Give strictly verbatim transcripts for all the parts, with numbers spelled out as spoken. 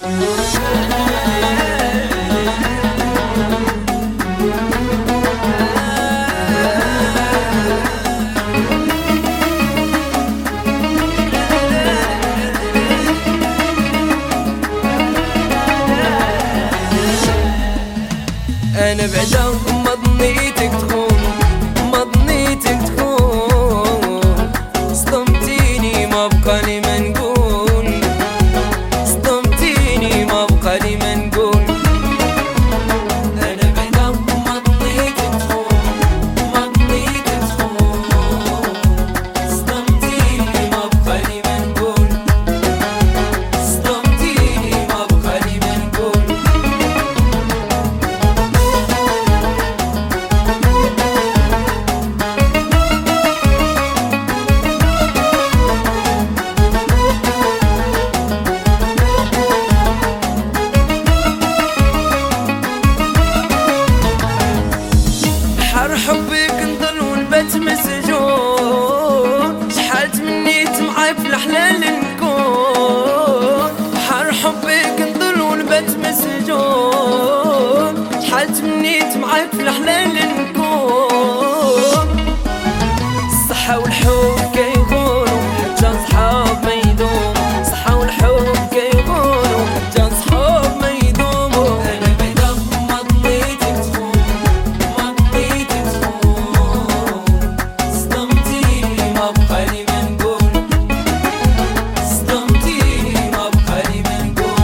انا بعدا ما ظنيتك تخون، ما ظنيتك تخون، صدمتيني ما بقى لي ما نقول، صدمتيني ما بقى لي ما نقول. انا بعدا ما ظنيتك تخون، ما ظنيتك تخون، صدمتيني ما بقى لي ما نقول، صدمتيني ما بقى لي ما نقول. حر حبك نضل ونبات مسجون، شحال تمنيت معاك في الحلال نكون. حر حبك نضل ونبات مسجون، شحال تمنيت معاك في الحلال نكون. الصحة والحب كيقولوا حتى صحاب ما يدوم، الصحة والحب كيقولوا حتى صحاب ما يدوموا. انا بعدا ما ظنيتك تخون، ما ظنيتك تخون، صدمتيني ما بقى لي ما نقول، صدمتيني ما بقى لي ما نقول.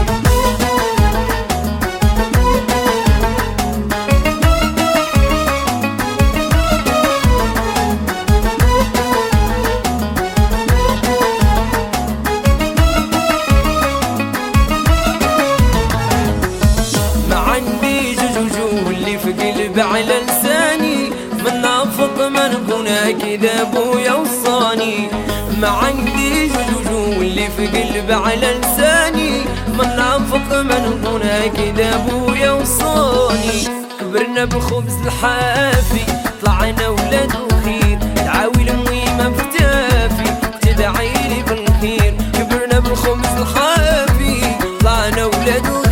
واللي في قلبي على لساني من نافق ما نكون كذا ابويا وصاني. ما عندي جوجو واللي في قلبي على لساني من نافق ما نكون كذا ابويا وصاني. كبرنا بالخبز الحافي طلعنا ولاد وخير، تعاوي الميمة فتافي تدعيلي بالخير. كبرنا بالخبز الحافي طلعنا ولاد وخير.